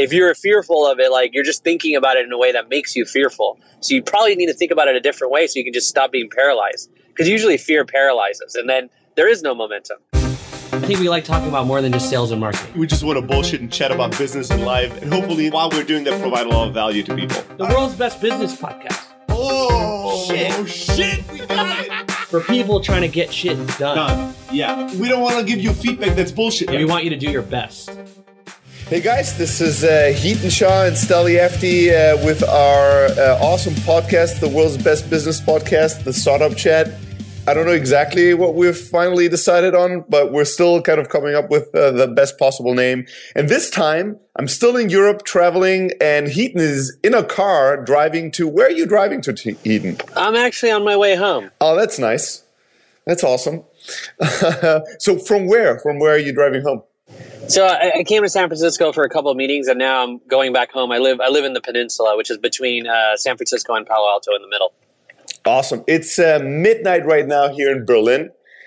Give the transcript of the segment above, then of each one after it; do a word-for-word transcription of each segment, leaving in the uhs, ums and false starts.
if you're fearful of it, like you're just thinking about it in a way that makes you fearful. So you probably need to think about it a different way so you can just stop being paralyzed. Because usually fear paralyzes, and then there is no momentum. I think we like talking about more than just sales and marketing. We just want to bullshit and chat about business and life. And hopefully, while we're doing that, provide a lot of value to people. The world's best business podcast. Oh, shit. Oh, shit. We got it. For people trying to get shit done. Done. Yeah. We don't want to give you feedback that's bullshit. Yeah, we want you to do your best. Hey guys, this is uh, Heaton Shaw and Steli Efti uh, with our uh, awesome podcast, the world's best business podcast, the Startup Chat. I don't know exactly what we've finally decided on, but we're still kind of coming up with uh, the best possible name. And this time, I'm still in Europe traveling, and Heaton is in a car driving to, where are you driving to, Heaton? I'm actually on my way home. Oh, that's nice. That's awesome. So from where? From where are you driving home? So I, I came to San Francisco for a couple of meetings, and now I'm going back home. I live I live in the peninsula, which is between uh, San Francisco and Palo Alto in the middle. Awesome. It's uh, midnight right now here in Berlin.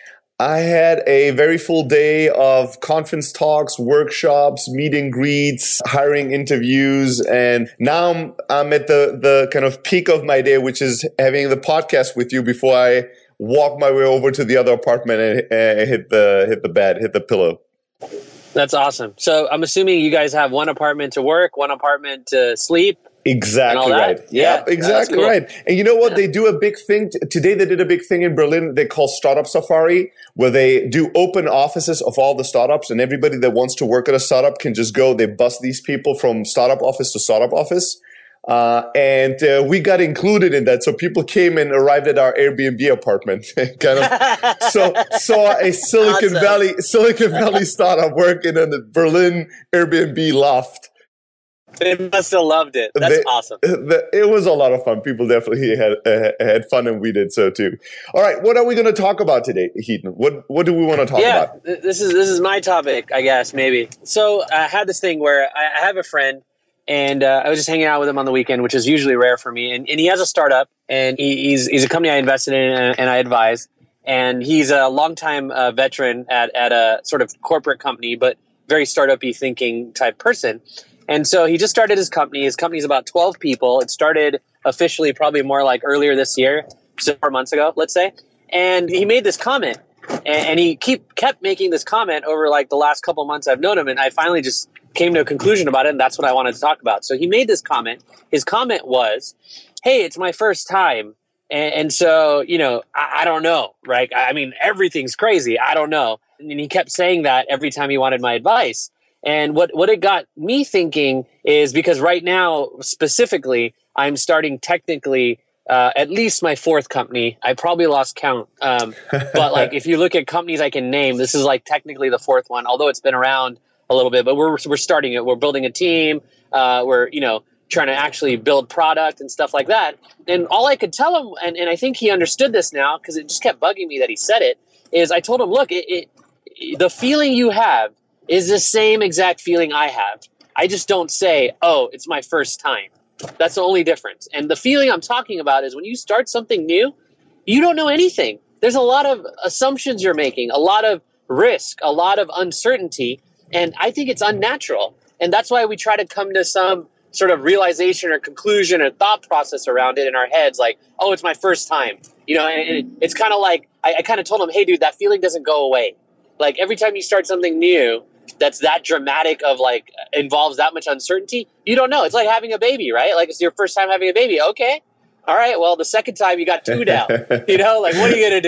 I had a very full day of conference talks, workshops, meet and greets, hiring interviews, and now I'm, I'm at the, the kind of peak of my day, which is having the podcast with you before I walk my way over to the other apartment and, and hit the hit the bed, hit the pillow. That's awesome. So I'm assuming you guys have one apartment to work, one apartment to sleep. Exactly right. Yeah, yeah, exactly cool. right. And you know what? They do a big thing. T- today they did a big thing in Berlin they call Startup Safari, where they do open offices of all the startups, and everybody that wants to work at a startup can just go. They bus these people from startup office to startup office. Uh, and uh, we got included in that. So people came and arrived at our Airbnb apartment and kind of so, saw a Silicon awesome. Valley Silicon Valley startup working in a Berlin Airbnb loft. They must have loved it. That's they, awesome. The, it was a lot of fun. People definitely had uh, had fun, and we did so too. All right, what are we going to talk about today, Heaton? What What do we want to talk yeah, about? Yeah, this is this is my topic, I guess, maybe. So I had this thing where I, I have a friend, and uh, I was just hanging out with him on the weekend, which is usually rare for me. And, and he has a startup, and he, he's he's a company I invested in and, and I advise. And he's a longtime uh, veteran at at a sort of corporate company, but very startup-y thinking type person. And so he just started his company. His company is about twelve people. It started officially probably more like earlier this year, so four months ago, let's say. And he made this comment, and, and he keep kept making this comment over like the last couple months I've known him. And I finally just came to a conclusion about it, and that's what I wanted to talk about. So he made this comment. His comment was, hey, it's my first time. And, and so, you know, I, I don't know, right? I mean, everything's crazy. I don't know. And he kept saying that every time he wanted my advice. And what, what it got me thinking is because right now, specifically, I'm starting technically uh, at least my fourth company. I probably lost count. Um, but like, if you look at companies I can name, this is like technically the fourth one, although it's been around a little bit, but we're, we're starting it. We're building a team. Uh, we're, you know, trying to actually build product and stuff like that. And all I could tell him, and, and I think he understood this now because it just kept bugging me that he said it, is I told him, look, it, it, the feeling you have is the same exact feeling I have. I just don't say, oh, it's my first time. That's the only difference. And the feeling I'm talking about is when you start something new, you don't know anything. There's a lot of assumptions you're making, a lot of risk, a lot of uncertainty. And I think it's unnatural. And that's why we try to come to some sort of realization or conclusion or thought process around it in our heads. Like, oh, it's my first time. You know, and it's kind of like, I, I kind of told him, hey, dude, that feeling doesn't go away. Like every time you start something new, that's that dramatic of like involves that much uncertainty, you don't know. It's like having a baby, right? Like it's your first time having a baby. Okay. All right. Well, the second time you got two down, you know, like what are you going to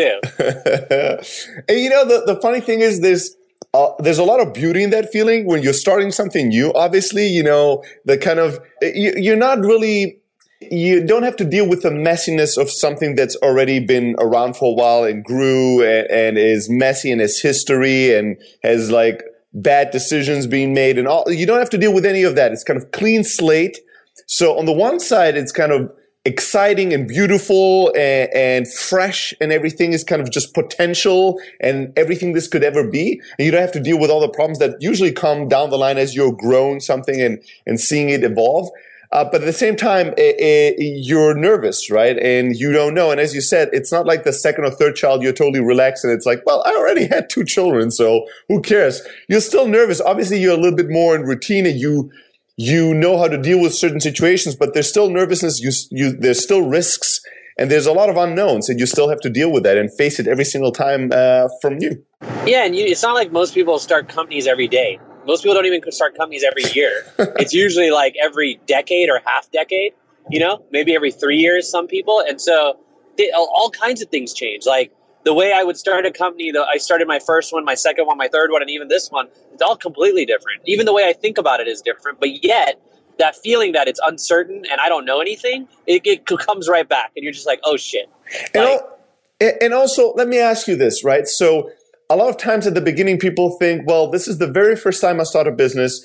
do? And you know, the, the funny thing is there's, uh, there's a lot of beauty in that feeling when you're starting something new. Obviously, you know, the kind of, you, you're not really, you don't have to deal with the messiness of something that's already been around for a while and grew and, and is messy and has history and has like, bad decisions being made and all. You don't have to deal with any of that. It's kind of clean slate. So on the one side, it's kind of exciting and beautiful and, and fresh, and everything is kind of just potential and everything this could ever be. And you don't have to deal with all the problems that usually come down the line as you're growing something and, and seeing it evolve. Uh, but at the same time, it, it, you're nervous, right? And you don't know. And as you said, it's not like the second or third child, you're totally relaxed and it's like, well, I already had two children, so who cares? You're still nervous. Obviously, you're a little bit more in routine and you you know how to deal with certain situations, but there's still nervousness. You, you, there's still risks, and there's a lot of unknowns, and you still have to deal with that and face it every single time uh, from you. Yeah, and you, it's not like most people start companies every day. Most people don't even start companies every year. It's usually like every decade or half decade, you know, maybe every three years, some people. And so they, all kinds of things change. Like the way I would start a company, the, I started my first one, my second one, my third one, and even this one, it's all completely different. Even the way I think about it is different. But yet that feeling that it's uncertain and I don't know anything, it, it comes right back. And you're just like, oh, shit. And, like, al- and also, let me ask you this, right? So a lot of times at the beginning, people think, well, this is the very first time I start a business.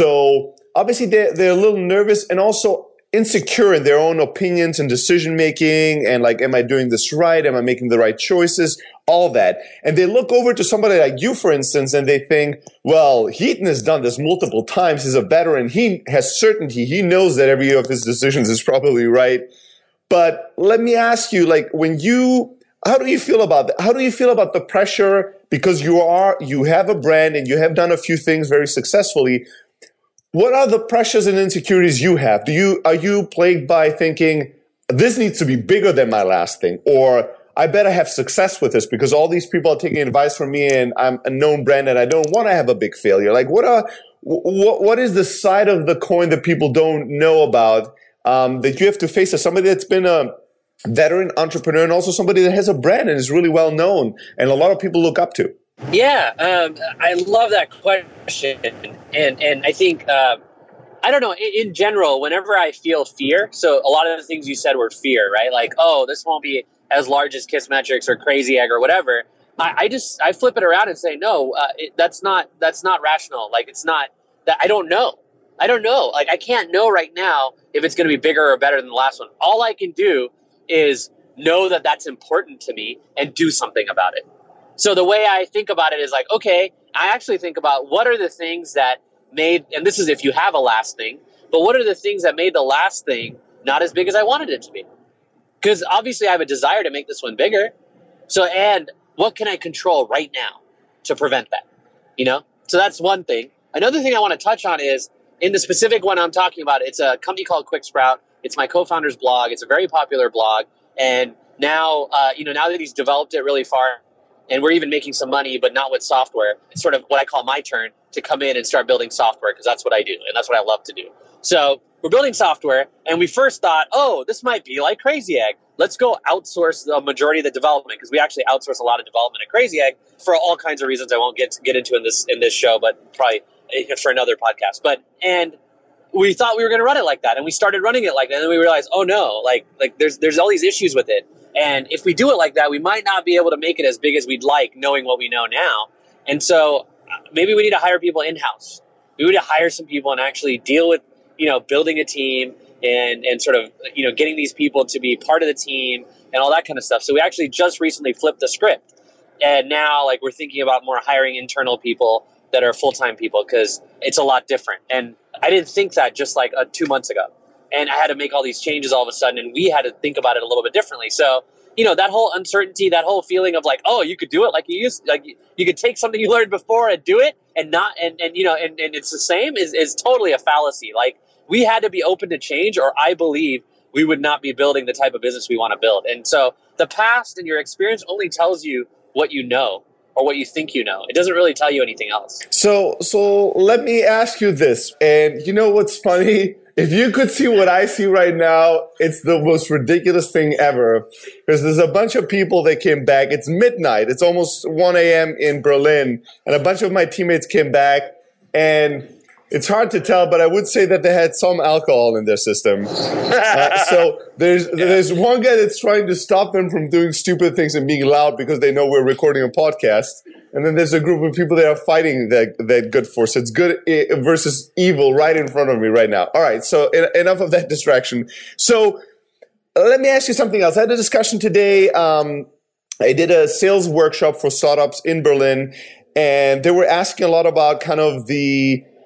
So obviously they're, they're a little nervous and also insecure in their own opinions and decision making. And like, am I doing this right? Am I making the right choices? All that. And they look over to somebody like you, for instance, and they think, well, Hiten has done this multiple times. He's a veteran. He has certainty. He knows that every of his decisions is probably right. But let me ask you, like, when you, how do you feel about that? How do you feel about the pressure? Because you are, you have a brand and you have done a few things very successfully. What are the pressures and insecurities you have? Do you, are you plagued by thinking this needs to be bigger than my last thing? Or I better have success with this because all these people are taking advice from me and I'm a known brand and I don't want to have a big failure. Like what are, what, what is the side of the coin that people don't know about, um, that you have to face as somebody that's been a veteran entrepreneur and also somebody that has a brand and is really well known and a lot of people look up to? Yeah, um, I love that question. And and I think, uh, I don't know, in, in general, whenever I feel fear, so a lot of the things you said were fear, right? Like, oh, this won't be as large as Kissmetrics or Crazy Egg or whatever. I, I just, I flip it around and say, no, uh, it, that's not, that's not rational. Like, it's not, that I don't know. I don't know. Like, I can't know right now if it's going to be bigger or better than the last one. All I can do is know that that's important to me and do something about it. So the way I think about it is like, okay, I actually think about what are the things that made, and this is if you have a last thing, but what are the things that made the last thing not as big as I wanted it to be? Because obviously I have a desire to make this one bigger. So, and what can I control right now to prevent that? You know? So that's one thing. Another thing I want to touch on is in the specific one I'm talking about, it's a company called QuickSprout. It's my co-founder's blog. It's a very popular blog. And now, uh, you know, now that he's developed it really far, and we're even making some money, but not with software, it's sort of what I call my turn to come in and start building software because that's what I do. And that's what I love to do. So we're building software. And we first thought, oh, this might be like Crazy Egg. Let's go outsource the majority of the development because we actually outsource a lot of development at Crazy Egg for all kinds of reasons I won't get to get into in this in this show, but probably for another podcast. But and we thought we were going to run it like that, and we started running it like that, and then we realized, oh no, like like there's there's all these issues with it, and if we do it like that, we might not be able to make it as big as we'd like, knowing what we know now. And so maybe we need to hire people in house. We need to hire some people and actually deal with, you know, building a team and and sort of, you know, getting these people to be part of the team and all that kind of stuff. So we actually just recently flipped the script, and now like we're thinking about more hiring internal people that are full-time people because it's a lot different. And I didn't think that just like uh, two months ago. And I had to make all these changes all of a sudden, and we had to think about it a little bit differently. So, you know, that whole uncertainty, that whole feeling of like, oh, you could do it like you used, like you could take something you learned before and do it and not, and, and you know, and, and it's the same is, is totally a fallacy. Like we had to be open to change, or I believe we would not be building the type of business we want to build. And so the past and your experience only tells you what you know, or what you think you know. It doesn't really tell you anything else. So, so let me ask you this. And you know what's funny? If you could see what I see right now, it's the most ridiculous thing ever. Because there's a bunch of people that came back. It's midnight. It's almost one a.m. in Berlin. And a bunch of my teammates came back. And it's hard to tell, but I would say that they had some alcohol in their system. Uh, so there's yeah. there's one guy that's trying to stop them from doing stupid things and being loud because they know we're recording a podcast. And then there's a group of people that are fighting that that good force. It's good versus evil right in front of me right now. All right, so enough of that distraction. So let me ask you something else. I had a discussion today. Um, I did a sales workshop for startups in Berlin, and they were asking a lot about kind of the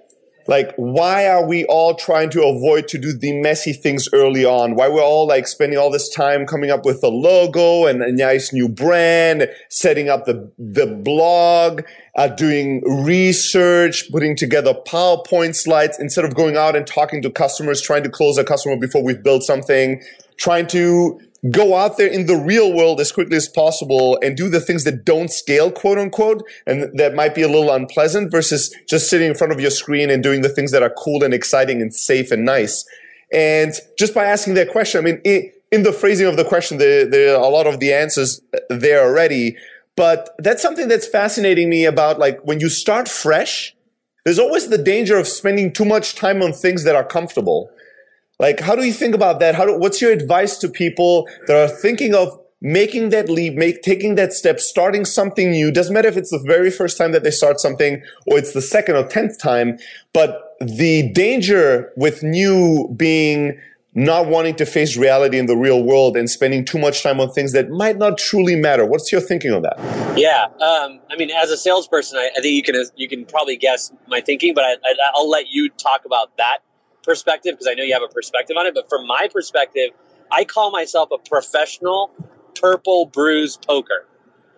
Like, why are we all trying to avoid to do the messy things early on? Why we're all like spending all this time coming up with a logo and a nice new brand, setting up the, the blog, uh, doing research, putting together PowerPoint slides instead of going out and talking to customers, trying to close a customer before we've built something, trying to go out there in the real world as quickly as possible and do the things that don't scale, quote unquote, and that might be a little unpleasant versus just sitting in front of your screen and doing the things that are cool and exciting and safe and nice. And just by asking that question, I mean, it, in the phrasing of the question, there, there are a lot of the answers there already. But that's something that's fascinating me about, like, when you start fresh, there's always the danger of spending too much time on things that are comfortable. Like, how do you think about that? How do, what's your advice to people that are thinking of making that leap, make, taking that step, starting something new? Doesn't matter if it's the very first time that they start something or it's the second or tenth time, but the danger with new being not wanting to face reality in the real world and spending too much time on things that might not truly matter. What's your thinking on that? Yeah, um, I mean, as a salesperson, I, I think you can you can probably guess my thinking, but I, I, I'll let you talk about that perspective because I know you have a perspective on it. But from my perspective, I call myself a professional purple bruise poker.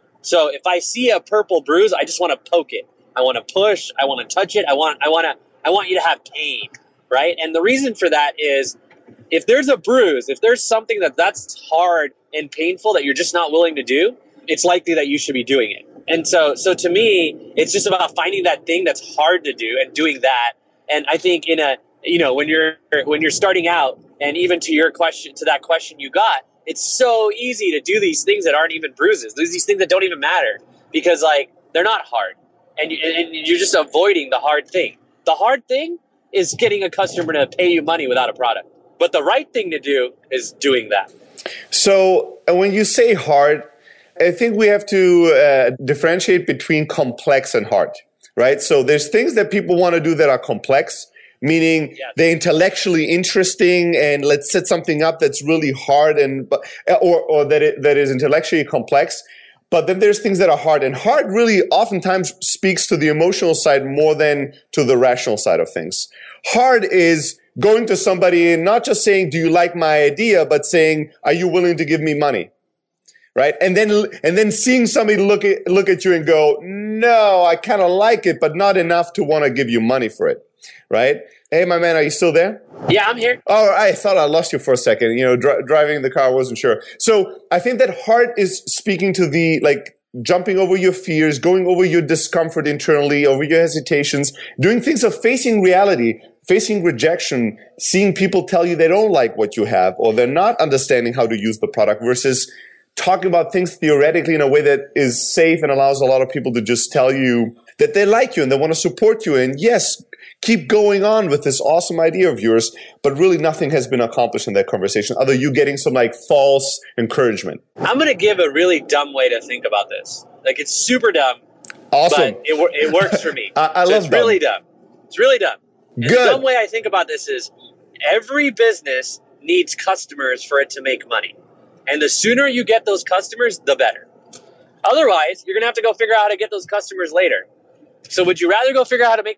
So if I see a purple bruise, I just want to poke it. I want to push. I want to touch it. I want I want to I want you to have pain, right? And the reason for that is if there's a bruise, if there's something that that's hard and painful that you're just not willing to do, it's likely that you should be doing it. And so so to me, it's just about finding that thing that's hard to do and doing that. And I think in a you know, when you're when you're starting out, and even to your question, to that question you got, it's so easy to do these things that aren't even bruises. There's these things that don't even matter because, like, they're not hard, and, you, and you're just avoiding the hard thing. The hard thing is getting a customer to pay you money without a product. But the right thing to do is doing that. So when you say hard, I think we have to uh, differentiate between complex and hard, right? So there's things that people want to do that are complex, meaning yes. they're intellectually interesting, and let's set something up that's really hard and or or that it, that is intellectually complex. But then there's things that are hard, and hard really oftentimes speaks to the emotional side more than to the rational side of things. Hard is going to somebody and not just saying, "Do you like my idea?" but saying, "Are you willing to give me money?" Right? And then and then seeing somebody look at look at you and go, "No, I kind of like it, but not enough to want to give you money for it." Right? Hey, my man, are you still there? Yeah, I'm here. Oh, I thought I lost you for a second. You know, dri- driving the car, I wasn't sure. So I think that heart is speaking to the, like, jumping over your fears, going over your discomfort internally, over your hesitations, doing things of facing reality, facing rejection, seeing people tell you they don't like what you have or they're not understanding how to use the product versus talking about things theoretically in a way that is safe and allows a lot of people to just tell you that they like you and they want to support you. And yes, keep going on with this awesome idea of yours, but really nothing has been accomplished in that conversation other than you getting some like false encouragement. I'm going to give a really dumb way to think about this. Like, it's super dumb. Awesome. But it, it works for me. I, I so love it's really dumb. It's really dumb. And Good. The dumb way I think about this is every business needs customers for it to make money. And the sooner you get those customers, the better. Otherwise, you're going to have to go figure out how to get those customers later. So would you rather go figure out how to make